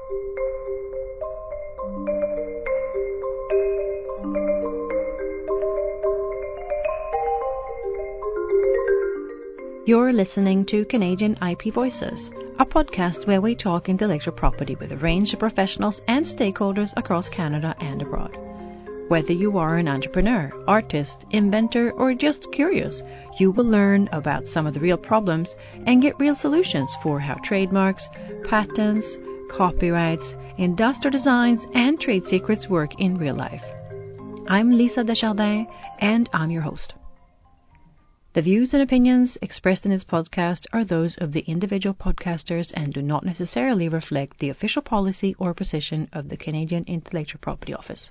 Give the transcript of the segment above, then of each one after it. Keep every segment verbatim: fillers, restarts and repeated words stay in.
You're listening to Canadian I P Voices, a podcast where we talk intellectual property with a range of professionals and stakeholders across Canada and abroad. Whether you are an entrepreneur, artist, inventor, or just curious, you will learn about some of the real problems and get real solutions for how trademarks, patents, copyrights, industrial designs, and trade secrets work in real life. I'm Lisa Desjardins, and I'm your host. The views and opinions expressed in this podcast are those of the individual podcasters and do not necessarily reflect the official policy or position of the Canadian Intellectual Property Office.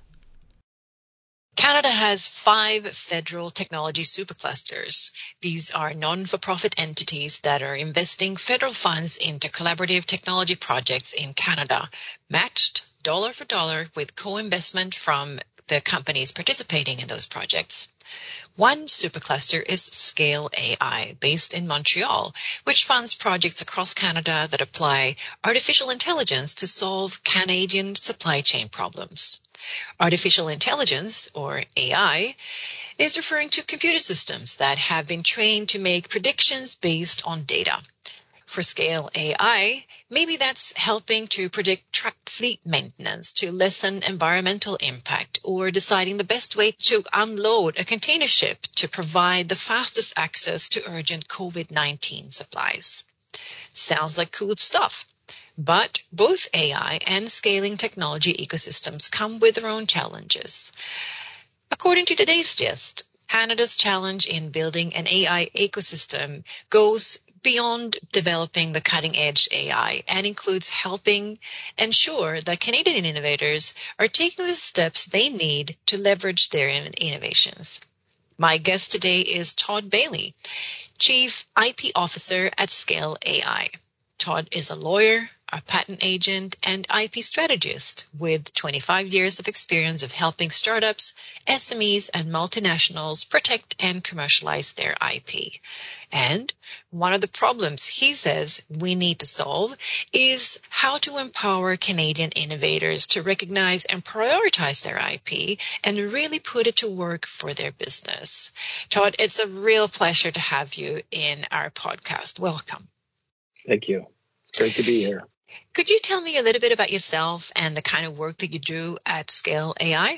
Canada has five federal technology superclusters. These are non-for-profit entities that are investing federal funds into collaborative technology projects in Canada, matched dollar for dollar with co-investment from the companies participating in those projects. One supercluster is Scale A I, based in Montreal, which funds projects across Canada that apply artificial intelligence to solve Canadian supply chain problems. Artificial intelligence, or A I, is referring to computer systems that have been trained to make predictions based on data. For Scale A I, maybe that's helping to predict truck fleet maintenance to lessen environmental impact, or deciding the best way to unload a container ship to provide the fastest access to urgent COVID nineteen supplies. Sounds like cool stuff. But both A I and scaling technology ecosystems come with their own challenges. According to today's gist, Canada's challenge in building an A I ecosystem goes beyond developing the cutting-edge A I and includes helping ensure that Canadian innovators are taking the steps they need to leverage their innovations. My guest today is Todd Bailey, Chief I P Officer at Scale A I. Todd is a lawyer, a patent agent, and I P strategist with twenty-five years of experience of helping startups, S M Es, and multinationals protect and commercialize their I P. And one of the problems he says we need to solve is how to empower Canadian innovators to recognize and prioritize their I P and really put it to work for their business. Todd, it's a real pleasure to have you in our podcast. Welcome. Thank you. It's great to be here. Could you tell me a little bit about yourself and the kind of work that you do at Scale A I?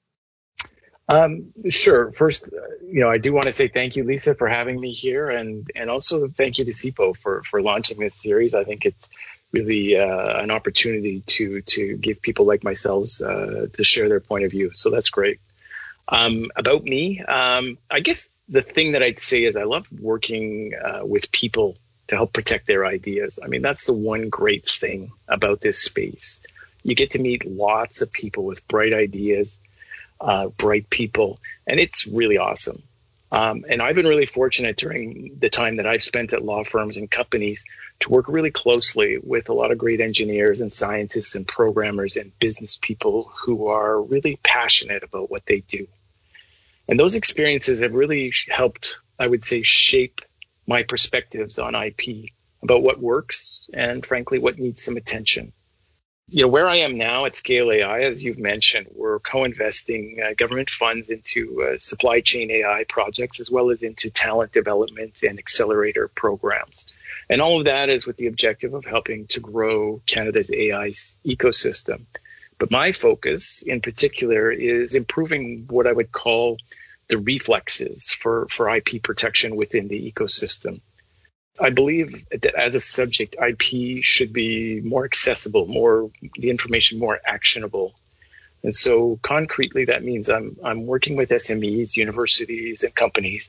Um, sure. First, uh, you know, I do want to say thank you, Lisa, for having me here, and and also thank you to C I P O for for launching this series. I think it's really uh, an opportunity to to give people like myself uh, to share their point of view. So that's great. Um, about me, um, I guess the thing that I'd say is I love working uh, with people to help protect their ideas. I mean, that's the one great thing about this space. You get to meet lots of people with bright ideas, uh, bright people, and it's really awesome. Um, and I've been really fortunate during the time that I've spent at law firms and companies to work really closely with a lot of great engineers and scientists and programmers and business people who are really passionate about what they do. And those experiences have really helped, I would say, shape my perspectives on I P, about what works and, frankly, what needs some attention. You know, where I am now at Scale A I, as you've mentioned, we're co-investing uh, government funds into uh, supply chain A I projects, as well as into talent development and accelerator programs. And all of that is with the objective of helping to grow Canada's A I ecosystem. But my focus in particular is improving what I would call the reflexes for, for I P protection within the ecosystem. I believe that as a subject, I P should be more accessible, more the information more actionable. And so concretely, that means I'm I'm working with S M Es, universities, and companies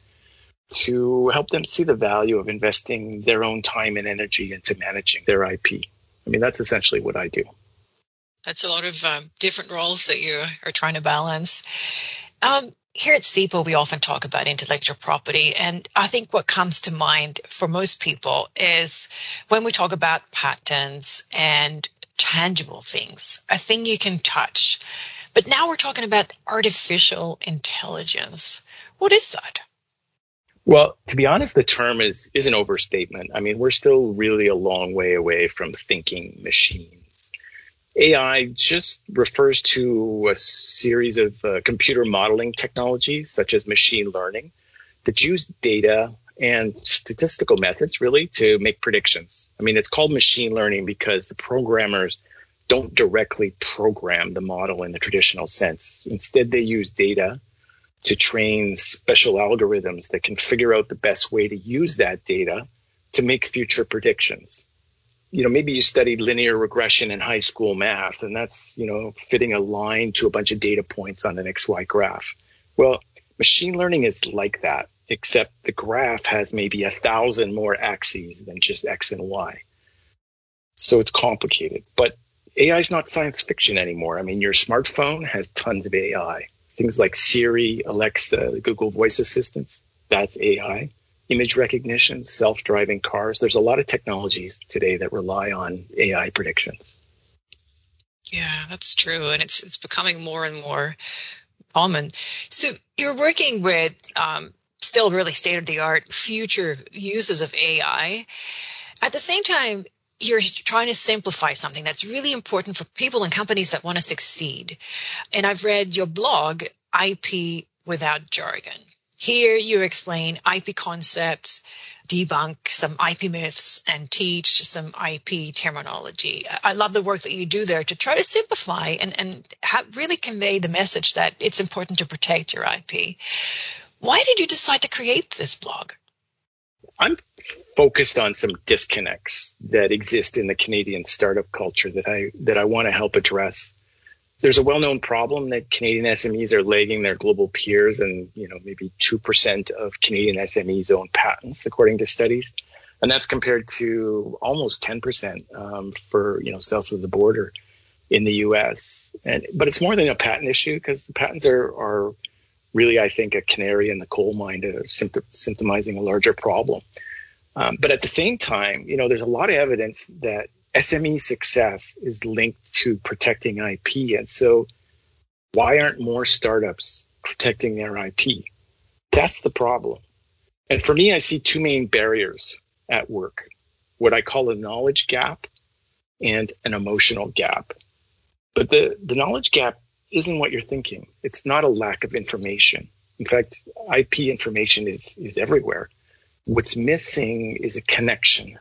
to help them see the value of investing their own time and energy into managing their I P. I mean, that's essentially what I do. That's a lot of um, different roles that you are trying to balance. Um, here at C I P O, we often talk about intellectual property, and I think what comes to mind for most people is when we talk about patents and tangible things, a thing you can touch. But now we're talking about artificial intelligence. What is that? Well, to be honest, the term is, is an overstatement. I mean, we're still really a long way away from thinking machines. A I just refers to a series of uh, computer modeling technologies, such as machine learning, that use data and statistical methods really to make predictions. I mean, it's called machine learning because the programmers don't directly program the model in the traditional sense. Instead, they use data to train special algorithms that can figure out the best way to use that data to make future predictions. You know, maybe you studied linear regression in high school math, and that's, you know, fitting a line to a bunch of data points on an X Y graph. Well, machine learning is like that, except the graph has maybe a thousand more axes than just X and Y. So it's complicated. But A I is not science fiction anymore. I mean, your smartphone has tons of A I. Things like Siri, Alexa, Google Voice Assistants, that's A I. Image recognition, self-driving cars. There's a lot of technologies today that rely on A I predictions. Yeah, that's true. And it's it's becoming more and more common. So you're working with um, still really state-of-the-art future uses of A I. At the same time, you're trying to simplify something that's really important for people and companies that want to succeed. And I've read your blog, I P Without Jargon. Here you explain I P concepts, debunk some I P myths, and teach some I P terminology. I love the work that you do there to try to simplify and, and have, really convey the message that it's important to protect your I P. Why did you decide to create this blog? I'm focused on some disconnects that exist in the Canadian startup culture that I that I want to help address. There's a well-known problem that Canadian S M Es are lagging their global peers, and you know maybe two percent of Canadian S M Es own patents, according to studies, and that's compared to almost ten percent um, for you know south of the border in the U S. And but it's more than a patent issue because the patents are are really, I think, a canary in the coal mine of symptom, symptomizing a larger problem. Um, but at the same time, you know, there's a lot of evidence that S M E success is linked to protecting I P. And so why aren't more startups protecting their I P? That's the problem. And for me, I see two main barriers at work, what I call a knowledge gap and an emotional gap. But the, the knowledge gap isn't what you're thinking. It's not a lack of information. In fact, I P information is, is everywhere. What's missing is a connection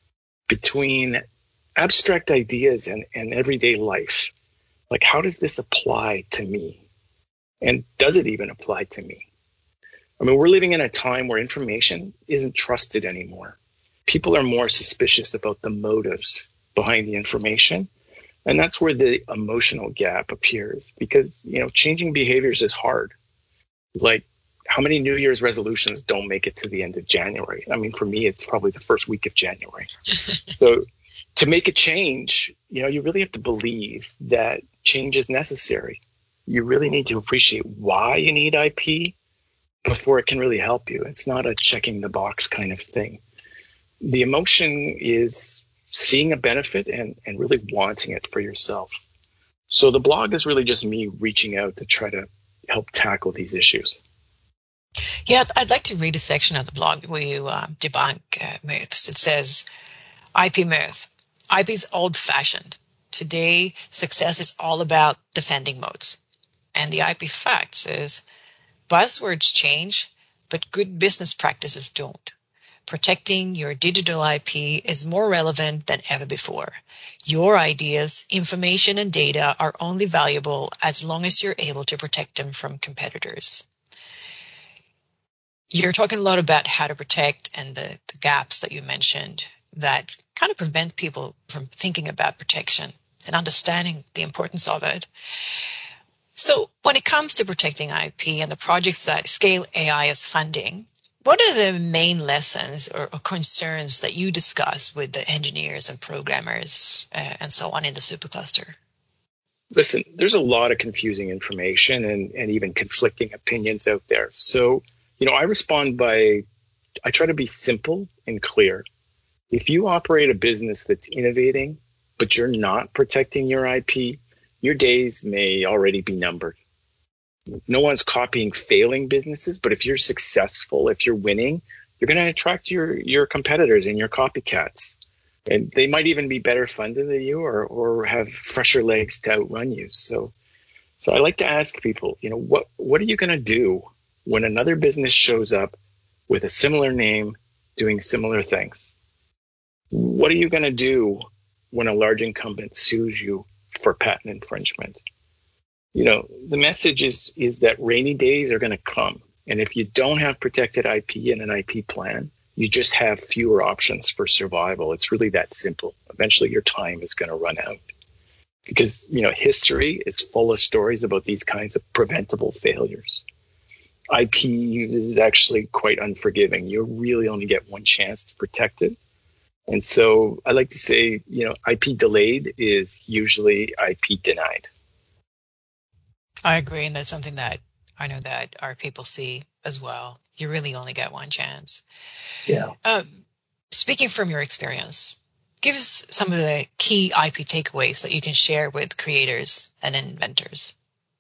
between abstract ideas and, and everyday life. Like, how does this apply to me? And does it even apply to me? I mean, we're living in a time where information isn't trusted anymore. People are more suspicious about the motives behind the information. And that's where the emotional gap appears because, you know, changing behaviors is hard. Like, how many New Year's resolutions don't make it to the end of January? I mean, for me, it's probably the first week of January. So to make a change, you know, you really have to believe that change is necessary. You really need to appreciate why you need I P before it can really help you. It's not a checking the box kind of thing. The emotion is seeing a benefit and, and really wanting it for yourself. So the blog is really just me reaching out to try to help tackle these issues. Yeah, I'd like to read a section of the blog where you uh, debunk uh, myths. It says, I P myth. I P is old-fashioned. Today, success is all about defending moats. And the I P facts is, buzzwords change, but good business practices don't. Protecting your digital I P is more relevant than ever before. Your ideas, information, and data are only valuable as long as you're able to protect them from competitors. You're talking a lot about how to protect and the, the gaps that you mentioned that kind of prevent people from thinking about protection and understanding the importance of it. So when it comes to protecting I P and the projects that Scale A I is funding, what are the main lessons or, or concerns that you discuss with the engineers and programmers uh, and so on in the supercluster? Listen, there's a lot of confusing information and, and even conflicting opinions out there. So, you know, I respond by, I try to be simple and clear. If you operate a business that's innovating, but you're not protecting your I P, your days may already be numbered. No one's copying failing businesses, but if you're successful, if you're winning, you're going to attract your, your competitors and your copycats. And they might even be better funded than you, or, or have fresher legs to outrun you. So, so I like to ask people, you know, what, what are you going to do when another business shows up with a similar name doing similar things? What are you going to do when a large incumbent sues you for patent infringement? You know, the message is, is that rainy days are going to come. And if you don't have protected I P and an I P plan, you just have fewer options for survival. It's really that simple. Eventually your time is going to run out. Because, you know, history is full of stories about these kinds of preventable failures. I P is actually quite unforgiving. You really only get one chance to protect it. And so I like to say, you know, I P delayed is usually I P denied. I agree, and that's something that I know that our people see as well. You really only get one chance. Yeah. Um, speaking from your experience, give us some of the key I P takeaways that you can share with creators and inventors.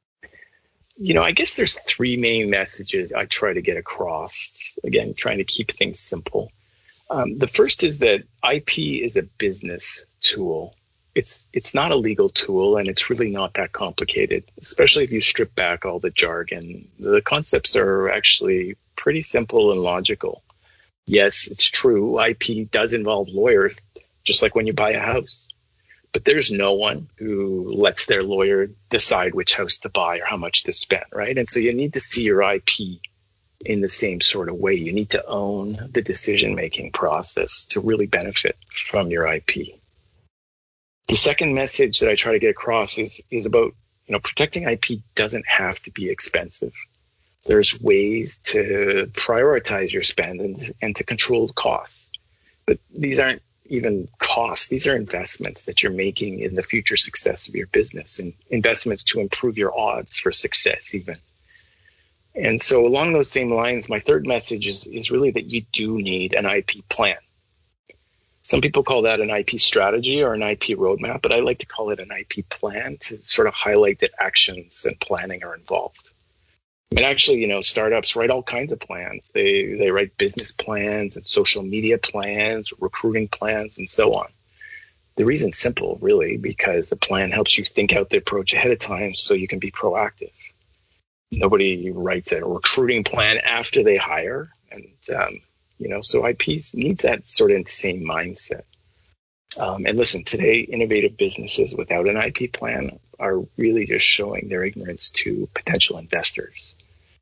You know, I guess there's three main messages I try to get across. Again, trying to keep things simple. Um, the first is that I P is a business tool. It's it's not a legal tool, and it's really not that complicated, especially if you strip back all the jargon. The concepts are actually pretty simple and logical. Yes, it's true. I P does involve lawyers, just like when you buy a house. But there's no one who lets their lawyer decide which house to buy or how much to spend, right? And so you need to see your I P in the same sort of way. You need to own the decision-making process to really benefit from your I P. The second message that I try to get across is, is about, you know, protecting I P doesn't have to be expensive. There's ways to prioritize your spend and, and to control costs. But these aren't even costs. These are investments that you're making in the future success of your business, and investments to improve your odds for success even. And so along those same lines, my third message is, is really that you do need an I P plan. Some people call that an I P strategy or an I P roadmap, but I like to call it an I P plan to sort of highlight that actions and planning are involved. I mean, actually, you know, startups write all kinds of plans. They they write business plans and social media plans, recruiting plans, and so on. The reason's simple, really, because the plan helps you think out the approach ahead of time so you can be proactive. Nobody writes a recruiting plan after they hire. And, um, you know, so I P needs that sort of same mindset. Um, and listen, today, innovative businesses without an I P plan are really just showing their ignorance to potential investors.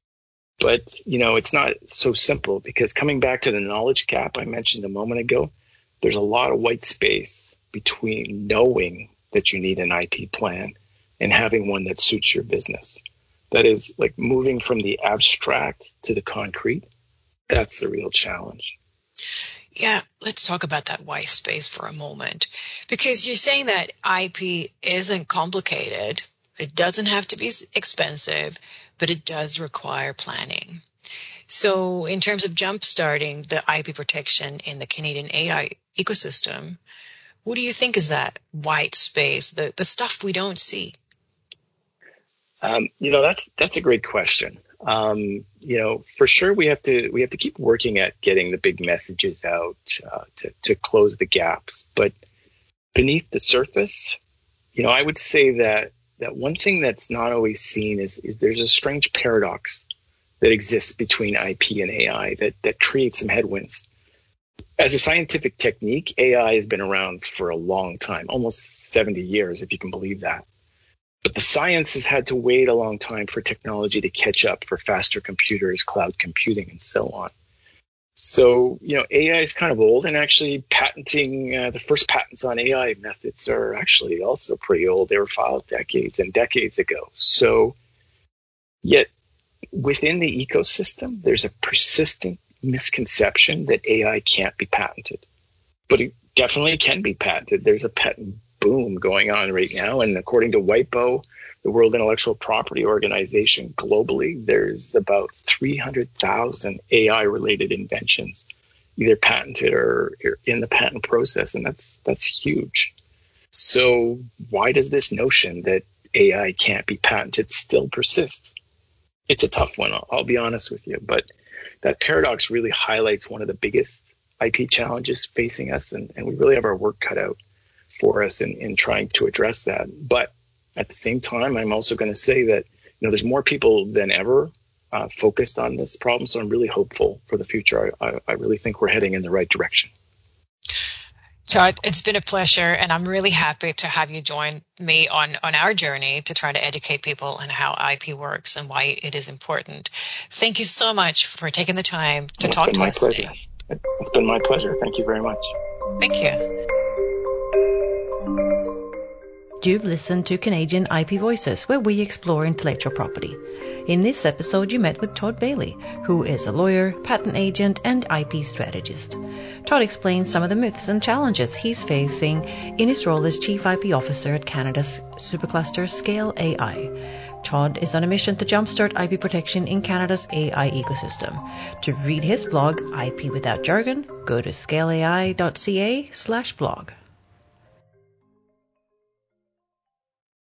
But, you know, it's not so simple, because coming back to the knowledge gap I mentioned a moment ago, there's a lot of white space between knowing that you need an I P plan and having one that suits your business. That is, like, moving from the abstract to the concrete. That's the real challenge. Yeah, let's talk about that white space for a moment, because you're saying that I P isn't complicated. It doesn't have to be expensive, but it does require planning. So in terms of jumpstarting the I P protection in the Canadian A I ecosystem, what do you think is that white space, the, the stuff we don't see? Um, you know, that's that's a great question. Um, you know, for sure we have to we have to keep working at getting the big messages out uh, to to close the gaps. But beneath the surface, you know, I would say that that one thing that's not always seen is is there's a strange paradox that exists between I P and A I that that creates some headwinds. As a scientific technique, A I has been around for a long time, almost seventy years, if you can believe that. But the science has had to wait a long time for technology to catch up, for faster computers, cloud computing, and so on. So, you know, A I is kind of old, and actually patenting, uh, the first patents on A I methods are actually also pretty old. They were filed decades and decades ago. So, yet within the ecosystem, there's a persistent misconception that A I can't be patented. But it definitely can be patented. There's a patent boom going on right now. And according to WIPO, the World Intellectual Property Organization, globally, there's about three hundred thousand A I-related inventions, either patented or in the patent process. And that's that's huge. So why does this notion that A I can't be patented still persist? It's a tough one, I'll, I'll be honest with you. But that paradox really highlights one of the biggest I P challenges facing us, and, and we really have our work cut out for us in, in trying to address that. But at the same time, I'm also going to say that, you know, there's more people than ever uh, focused on this problem. So I'm really hopeful for the future. I, I, I really think we're heading in the right direction. Todd, it's been a pleasure, and I'm really happy to have you join me on, on our journey to try to educate people on how I P works and why it is important. Thank you so much for taking the time to It's talk been to my us pleasure. today. It's been my pleasure. Thank you very much. Thank you. You've listened to Canadian I P Voices, where we explore intellectual property. In this episode, you met with Todd Bailey, who is a lawyer, patent agent, and I P strategist. Todd explains some of the myths and challenges he's facing in his role as Chief I P Officer at Canada's supercluster Scale A I. Todd is on a mission to jumpstart I P protection in Canada's A I ecosystem. To read his blog, I P Without Jargon, go to scaleai dot c a slash blog.